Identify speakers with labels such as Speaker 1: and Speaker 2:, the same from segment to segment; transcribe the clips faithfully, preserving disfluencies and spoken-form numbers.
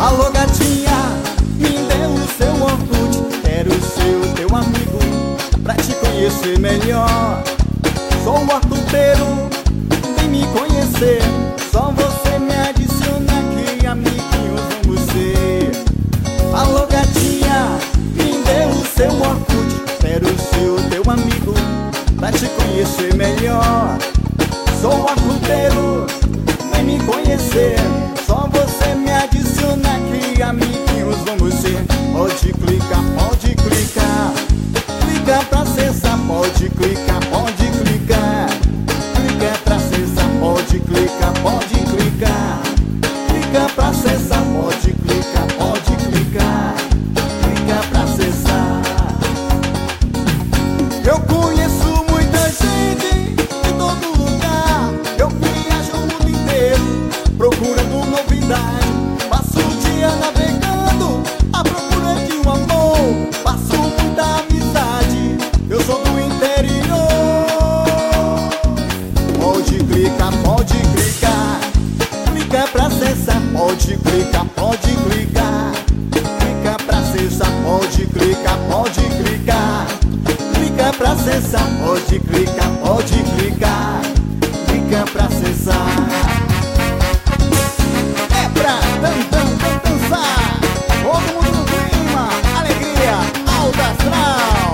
Speaker 1: Alô gatinha, me dê o seu Orkut. Quero ser o teu amigo pra te conhecer melhor. Sou um orkuteiro, vem me conhecer. Só você me adiciona, que amiguinhos vamos ser. Alô gatinha, me dê o seu Orkut. Quero ser o teu amigo pra te conhecer melhor. Sou um orkuteiro, vem me conhecer. Só você me adiciona, que amiguinhos vamos ser. Pode clicar, pode clicar. Clica pra acessar, pode clicar, pode clicar. Clica pra acessar, pode clicar, pode clicar. Clica pra acessar, pode clicar, pode clicar. Clica pra acessar. Eu conheço muita gente de todo lugar. Eu viajo o mundo inteiro procurando novidade. Passo o dia navegando à procura de um amor. Passo muita amizade, eu sou do interior. Pode clicar, pode clicar. Clica pra acessar, pode clicar, pode clicar. Clica pra acessar, pode clicar, pode clicar. Clica pra acessar, pode clicar, pode clicar. Clica pra acessar. É pra dan, dan, dan, dançar. Todo mundo no clima, alegria, alto astral.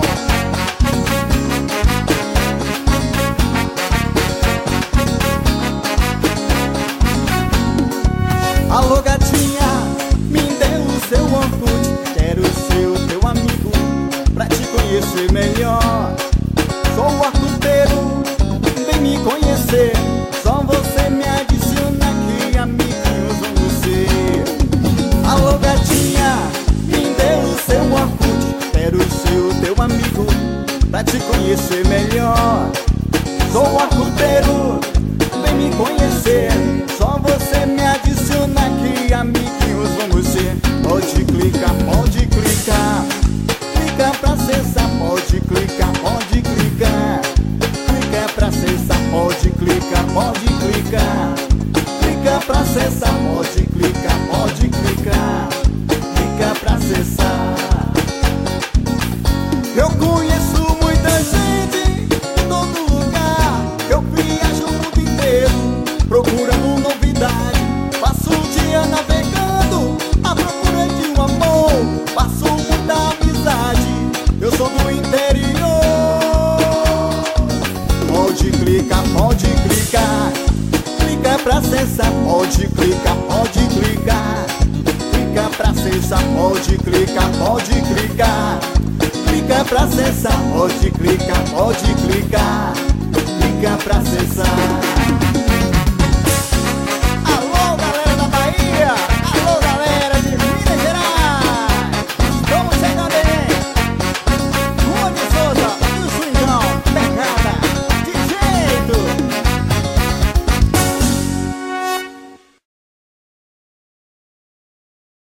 Speaker 1: Alô gatinha, me dê o seu Orkut. Quero ser o teu amigo pra te conhecer melhor. Sou um orkuteiro, vem me conhecer. Só você me adiciona, que amiguinhos vamos ser. Alô gatinha, me dê o seu Orkut. Quero ser o teu amigo pra te conhecer melhor. Sou um orkuteiro, vem me conhecer. Só você me adiciona, que amiguinhos vamos ser. Pode clicar, pode clicar. Clica pra acessar, pode clicar, pode clicar. Clica pra acessar, pode clicar, pode clicar. Clica pra acessar, pode clicar, pode clicar. Clica pra acessar. Eu conheço muita gente de todo lugar. Eu viajo o mundo inteiro procurando novidade. Passo o dia navegando à procura de um amor. Passo muita amizade, eu sou do interior. Pode clicar, pode clicar. Clica pra acessar, pode clicar, pode clicar. Clica pra acessar, pode clicar, pode clicar. Clica pra acessar, pode clicar, pode clicar. Clica pra acessar.